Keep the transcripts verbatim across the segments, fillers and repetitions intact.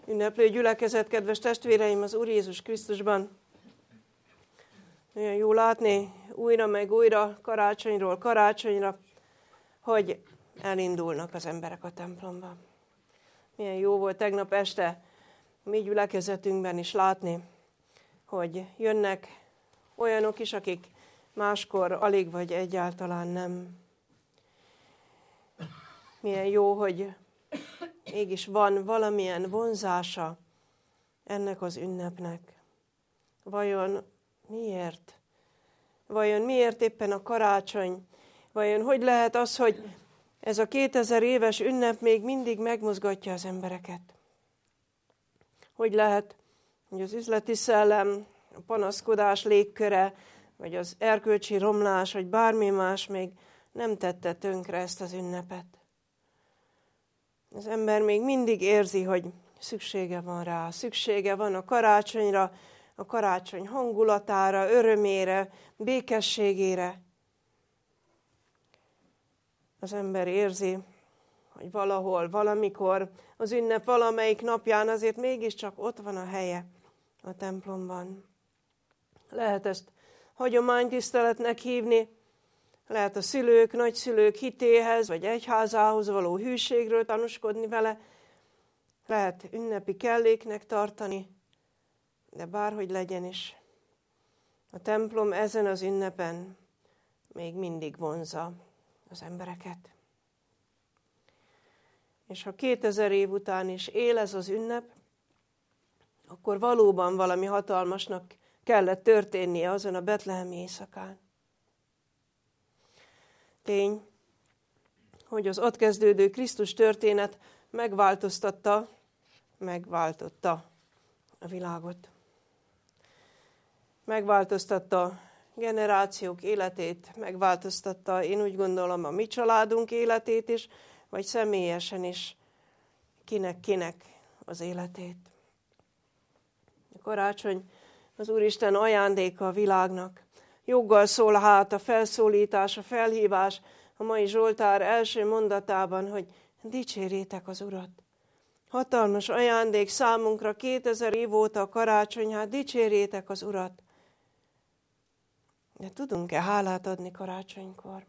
Ünneplő gyülekezet, kedves testvéreim az Úr Jézus Krisztusban. Olyan jó látni újra meg újra, karácsonyról karácsonyra, hogy elindulnak az emberek a templomba. Milyen jó volt tegnap este a mi gyülekezetünkben is látni, hogy jönnek olyanok is, akik máskor alig vagy egyáltalán nem. Milyen jó, hogy mégis van valamilyen vonzása ennek az ünnepnek. Vajon miért? Vajon miért éppen a karácsony? Vajon hogy lehet az, hogy ez a kétezer éves ünnep még mindig megmozgatja az embereket? Hogy lehet, hogy az üzleti szellem, a panaszkodás légköre, vagy az erkölcsi romlás, vagy bármi más még nem tette tönkre ezt az ünnepet? Az ember még mindig érzi, hogy szüksége van rá, szüksége van a karácsonyra, a karácsony hangulatára, örömére, békességére. Az ember érzi, hogy valahol, valamikor, az ünnep valamelyik napján azért mégiscsak ott van a helye a templomban. Lehet ezt hagyománytiszteletnek hívni, lehet a szülők, nagyszülők hitéhez, vagy egyházához való hűségről tanúskodni vele, lehet ünnepi kelléknek tartani, de bárhogy legyen is, a templom ezen az ünnepen még mindig vonzza az embereket. És ha kétezer év után is él ez az ünnep, akkor valóban valami hatalmasnak kellett történnie azon a betlehemi éjszakán. Tény, hogy az ott kezdődő Krisztus történet megváltoztatta, megváltotta a világot. Megváltoztatta generációk életét, megváltoztatta, én úgy gondolom, a mi családunk életét is, vagy személyesen is, kinek-kinek az életét. A karácsony az Úristen ajándéka a világnak. Joggal szól hát a felszólítás, a felhívás a mai Zsoltár első mondatában, hogy dicsérjétek az Urat. Hatalmas ajándék számunkra kétezer év óta a karácsony, hát dicsérjétek az Urat. De tudunk-e hálát adni karácsonykor?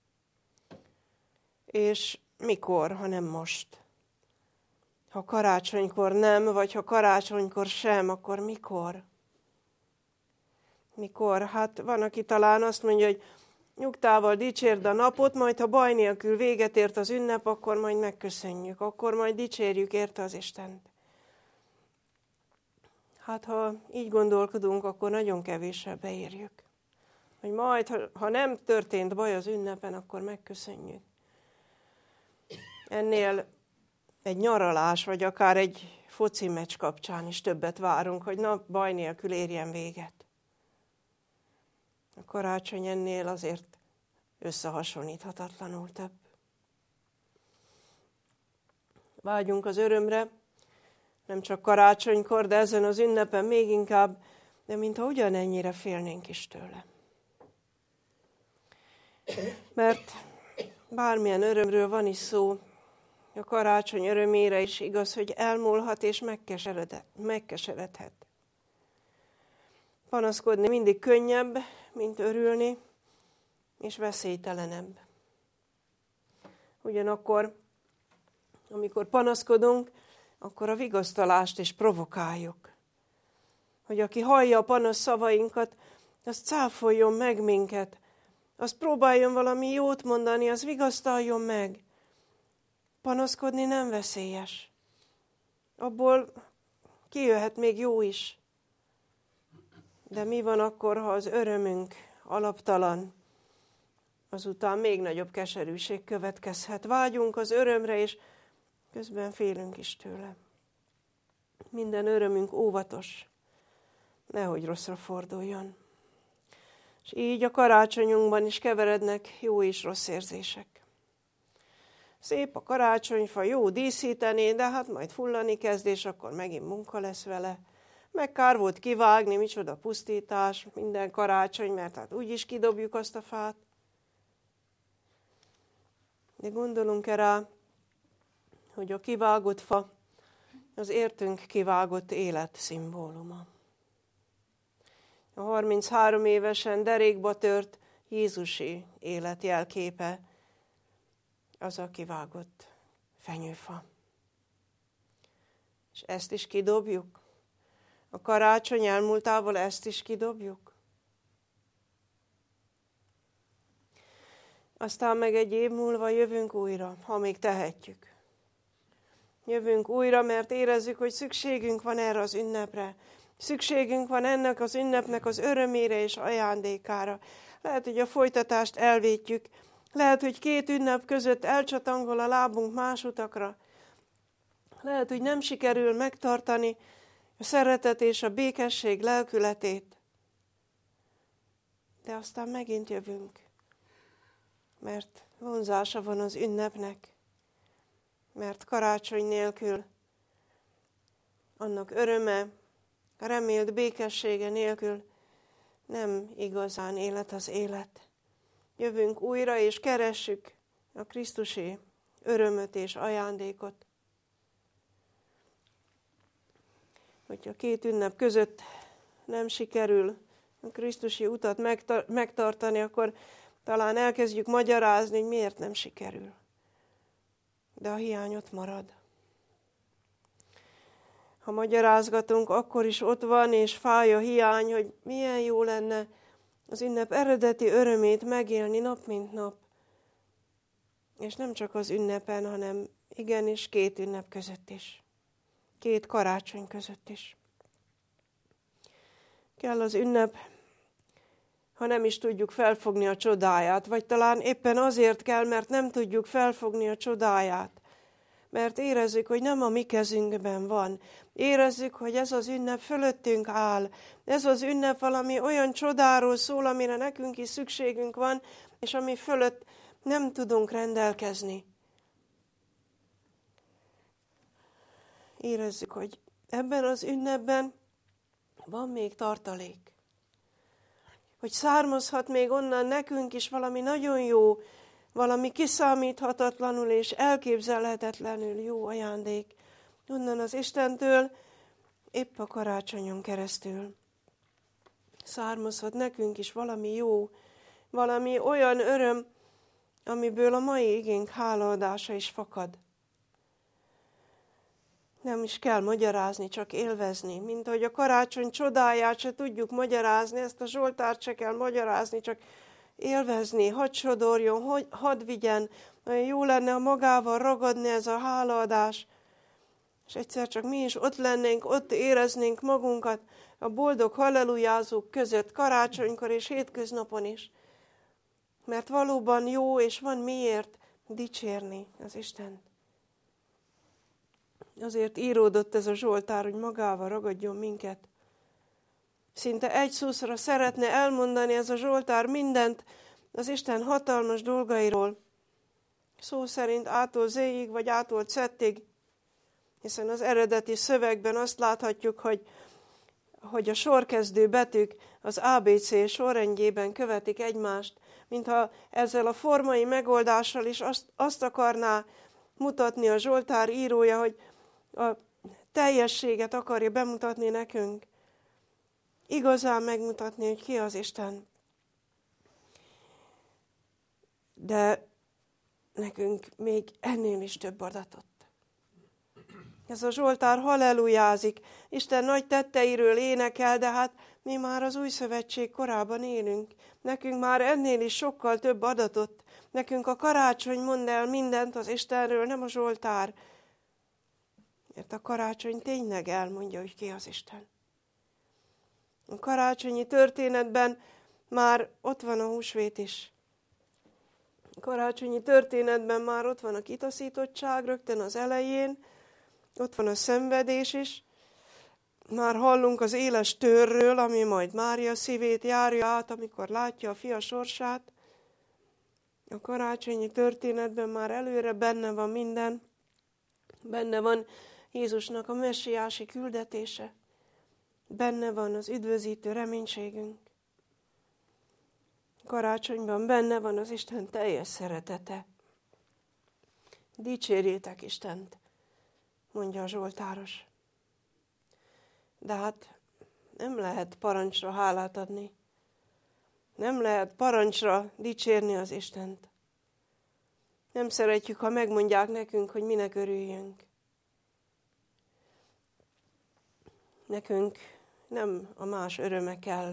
És mikor, ha nem most? Ha karácsonykor nem, vagy ha karácsonykor sem, akkor mikor? Mikor? Hát van, aki talán azt mondja, hogy nyugtával dicsérd a napot, majd ha baj nélkül véget ért az ünnep, akkor majd megköszönjük, akkor majd dicsérjük érte az Istent. Hát ha így gondolkodunk, akkor nagyon kevéssel beérjük. Hogy majd, ha, ha nem történt baj az ünnepen, akkor megköszönjük. Ennél egy nyaralás, vagy akár egy foci meccs kapcsán is többet várunk, hogy na, baj nélkül érjen véget. A karácsony ennél azért összehasonlíthatatlanul több. Vágyunk az örömre, nem csak karácsonykor, de ezen az ünnepen még inkább, de mintha ugyanennyire félnénk is tőle. Mert bármilyen örömről van is szó, a karácsony örömére is igaz, hogy elmúlhat és megkeseredhet. Panaszkodni mindig könnyebb, mint örülni, és veszélytelenebb. Ugyanakkor, amikor panaszkodunk, akkor a vigasztalást is provokáljuk. Hogy aki hallja a panasz szavainkat, az cáfoljon meg minket, az próbáljon valami jót mondani, az vigasztaljon meg. Panaszkodni nem veszélyes. Abból kijöhet még jó is. De mi van akkor, ha az örömünk alaptalan? Azután még nagyobb keserűség következhet. Vágyunk az örömre, és közben félünk is tőle. Minden örömünk óvatos, nehogy rosszra forduljon. És így a karácsonyunkban is keverednek jó és rossz érzések. Szép a karácsonyfa, jó díszíteni, de hát majd fullani kezd, és akkor megint munka lesz vele. Meg kár volt kivágni, micsoda pusztítás, minden karácsony, mert hát úgyis kidobjuk azt a fát. De gondolunk-e rá, hogy a kivágott fa az értünk kivágott élet szimbóluma. A harminchárom évesen derékba tört Jézusi élet jelképe az a kivágott fenyőfa. És ezt is kidobjuk? A karácsony elmúltával ezt is kidobjuk? Aztán meg egy év múlva jövünk újra, ha még tehetjük. Jövünk újra, mert érezzük, hogy szükségünk van erre az ünnepre. Szükségünk van ennek az ünnepnek az örömére és ajándékára. Lehet, hogy a folytatást elvétjük. Lehet, hogy két ünnep között elcsatangol a lábunk más utakra. Lehet, hogy nem sikerül megtartani a szeretet és a békesség lelkületét. De aztán megint jövünk, mert vonzása van az ünnepnek, mert karácsony nélkül, annak öröme, a remélt békessége nélkül nem igazán élet az élet. Jövünk újra és keressük a Krisztusi örömöt és ajándékot. Hogyha két ünnep között nem sikerül a Krisztusi utat megtartani, akkor talán elkezdjük magyarázni, hogy miért nem sikerül. De a hiány ott marad. Ha magyarázgatunk, akkor is ott van, és fáj a hiány, hogy milyen jó lenne az ünnep eredeti örömét megélni nap mint nap. És nem csak az ünnepen, hanem igenis két ünnep között is. Két karácsony között is. Kell az ünnep, ha nem is tudjuk felfogni a csodáját, vagy talán éppen azért kell, mert nem tudjuk felfogni a csodáját. Mert érezzük, hogy nem a mi kezünkben van. Érezzük, hogy ez az ünnep fölöttünk áll. Ez az ünnep valami olyan csodáról szól, amire nekünk is szükségünk van, és ami fölött nem tudunk rendelkezni. Érezzük, hogy ebben az ünnepben van még tartalék. Hogy származhat még onnan nekünk is valami nagyon jó, valami kiszámíthatatlanul és elképzelhetetlenül jó ajándék. Onnan az Istentől, épp a karácsonyon keresztül. Származhat nekünk is valami jó, valami olyan öröm, amiből a mai igénk hálaadása is fakad. Nem is kell magyarázni, csak élvezni. Mint ahogy a karácsony csodáját se tudjuk magyarázni, ezt a Zsoltárt se kell magyarázni, csak élvezni, hadd sodorjon, hadd vigyen. Olyan jó lenne, ha magával ragadni ez a hálaadás. És egyszer csak mi is ott lennénk, ott éreznénk magunkat a boldog hallelujázók között, karácsonykor és hétköznapon is. Mert valóban jó, és van miért dicsérni az Istent. Azért íródott ez a Zsoltár, hogy magával ragadjon minket. Szinte egy szószra szeretne elmondani ez a Zsoltár mindent az Isten hatalmas dolgairól. Szó szerint ától zéig, vagy ától cettig, hiszen az eredeti szövegben azt láthatjuk, hogy, hogy a sorkezdő betűk az á bé cé sorrendjében követik egymást, mintha ezzel a formai megoldással is azt, azt akarná mutatni a Zsoltár írója, hogy a teljességet akarja bemutatni nekünk. Igazán megmutatni, hogy ki az Isten. De nekünk még ennél is több adatot. Ez a Zsoltár hallelujázik, Isten nagy tetteiről énekel, de hát mi már az új szövetség korában élünk. Nekünk már ennél is sokkal több adatot. Nekünk a karácsony mond el mindent az Istenről, nem a Zsoltár. Mert a karácsony tényleg elmondja, hogy ki az Isten. A karácsonyi történetben már ott van a húsvét is. A karácsonyi történetben már ott van a kitaszítottság rögtön az elején, ott van a szenvedés is. Már hallunk az éles tőrről, ami majd Mária szívét járja át, amikor látja a fia sorsát. A karácsonyi történetben már előre benne van minden. Benne van Jézusnak a messiási küldetése. Benne van az üdvözítő reménységünk. Karácsonyban benne van az Isten teljes szeretete. Dicsérjétek Istent, mondja a Zsoltáros. De hát nem lehet parancsra hálát adni. Nem lehet parancsra dicsérni az Istent. Nem szeretjük, ha megmondják nekünk, hogy minek örüljünk. Nekünk nem a más öröme kell.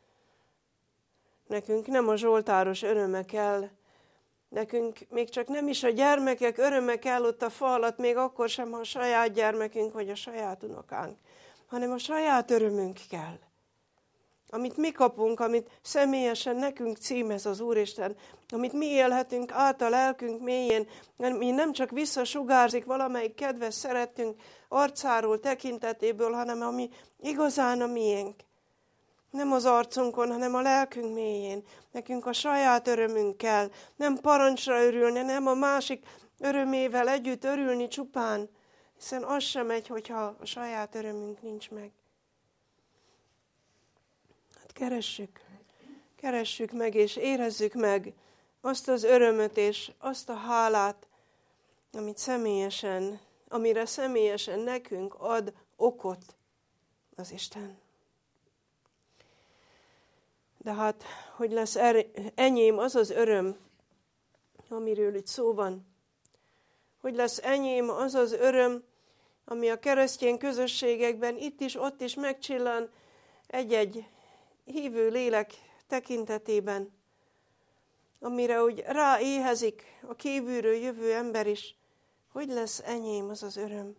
Nekünk nem a zsoltáros öröme kell. Nekünk még csak nem is a gyermekek öröme kell ott a fa alatt, még akkor sem, ha a saját gyermekünk vagy a saját unokánk, hanem a saját örömünk kell. Amit mi kapunk, amit személyesen nekünk címez az Úristen, amit mi élhetünk át a lelkünk mélyén, mi nem csak visszasugárzik valamelyik kedves szerettünk arcáról, tekintetéből, hanem ami igazán a miénk. Nem az arcunkon, hanem a lelkünk mélyén. Nekünk a saját örömünk kell. Nem parancsra örülni, nem a másik örömével együtt örülni csupán, hiszen az sem megy, hogyha a saját örömünk nincs meg. Hát keressük, keressük meg és érezzük meg azt az örömöt és azt a hálát, amit személyesen, amire személyesen nekünk ad okot az Isten. De hát, hogy lesz enyém az az öröm, amiről itt szó van. Hogy lesz enyém az az öröm, ami a keresztény közösségekben itt is, ott is megcsillan egy-egy hívő lélek tekintetében, amire úgy ráéhezik a kívülről jövő ember is. Hogy lesz enyém az az öröm?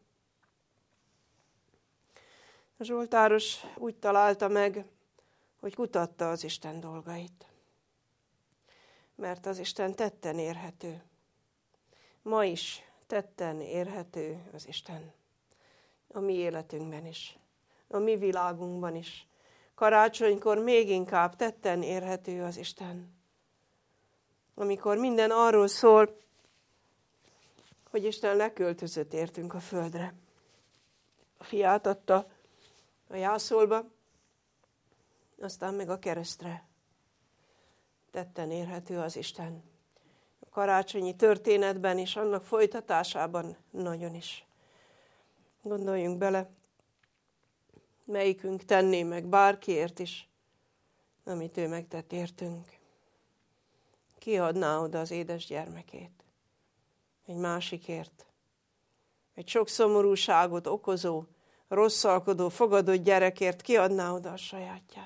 A zsoltáros úgy találta meg, hogy kutatta az Isten dolgait. Mert az Isten tetten érhető. Ma is tetten érhető az Isten. A mi életünkben is. A mi világunkban is. Karácsonykor még inkább tetten érhető az Isten. Amikor minden arról szól, hogy Isten leköltözött értünk a földre. A fiát adta a jászolba, aztán meg a keresztre. Tetten érhető az Isten. A karácsonyi történetben és annak folytatásában nagyon is. Gondoljunk bele, melyikünk tenné meg bárkiért is, amit ő megtett értünk. Ki adná oda az édes gyermekét? Egy másikért. Egy sok szomorúságot okozó, rosszalkodó, fogadott gyerekért ki adná oda a sajátját?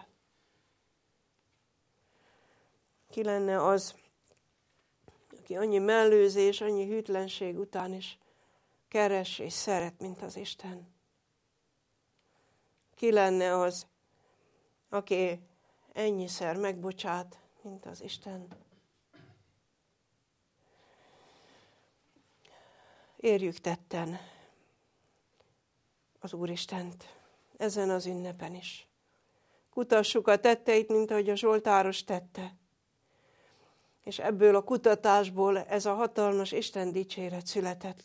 Ki lenne az, aki annyi mellőzés, annyi hűtlenség után is keres és szeret, mint az Isten? Ki lenne az, aki ennyiszer megbocsát, mint az Isten? Érjük tetten az Úristent ezen az ünnepen is. Kutassuk a tetteit, mint ahogy a zsoltáros tette. És ebből a kutatásból ez a hatalmas Isten dicséret született.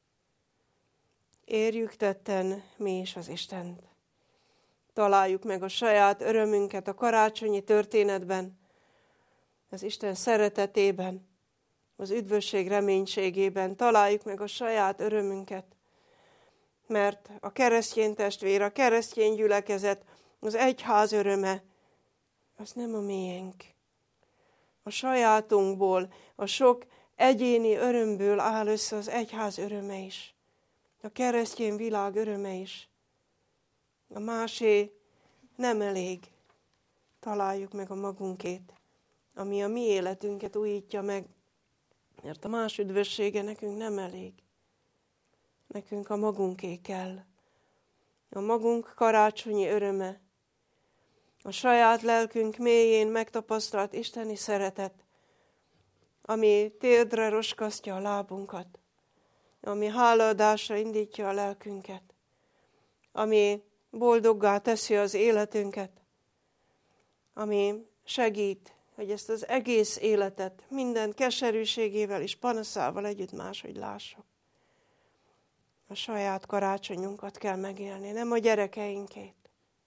Érjük tetten mi is az Istent. Találjuk meg a saját örömünket a karácsonyi történetben, az Isten szeretetében, az üdvösség reménységében. Találjuk meg a saját örömünket, mert a keresztény testvér, a keresztény gyülekezet, az egyház öröme, az nem a miénk. A sajátunkból, a sok egyéni örömből áll össze az egyház öröme is. A keresztény világ öröme is. A másé nem elég. Találjuk meg a magunkét, ami a mi életünket újítja meg, mert a más üdvössége nekünk nem elég. Nekünk a magunké kell. A magunk karácsonyi öröme, a saját lelkünk mélyén megtapasztalt isteni szeretet, ami térdre roskasztja a lábunkat, ami hálaadásra indítja a lelkünket, ami boldoggá teszi az életünket, ami segít, hogy ezt az egész életet minden keserűségével és panaszával együtt máshogy lássuk. A saját karácsonyunkat kell megélni, nem a gyerekeinkét.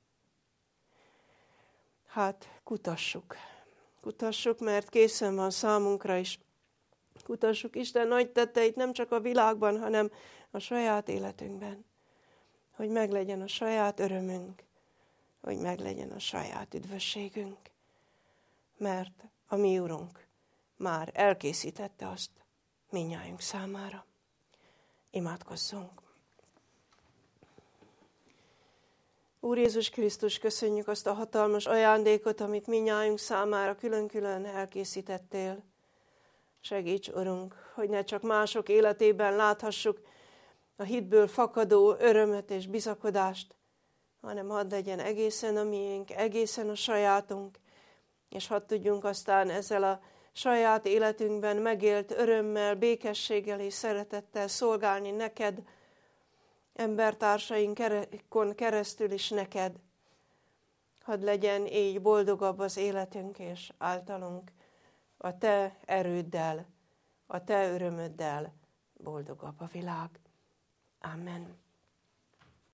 Hát kutassuk. Kutassuk, mert készen van számunkra is. Kutassuk Isten nagy tetteit nem csak a világban, hanem a saját életünkben. hogy meglegyen a saját örömünk, hogy meglegyen a saját üdvösségünk, mert a mi Urunk már elkészítette azt mindnyájunk számára. Imádkozzunk! Úr Jézus Krisztus, köszönjük azt a hatalmas ajándékot, amit mindnyájunk számára külön-külön elkészítettél. Segíts, Urunk, hogy ne csak mások életében láthassuk a hitből fakadó örömöt és bizakodást, hanem hadd legyen egészen a miénk, egészen a sajátunk, és hadd tudjunk aztán ezzel a saját életünkben megélt örömmel, békességgel és szeretettel szolgálni neked, embertársainkon keresztül is neked. Hadd legyen így boldogabb az életünk, és általunk a te erőddel, a te örömöddel boldogabb a világ. Amen.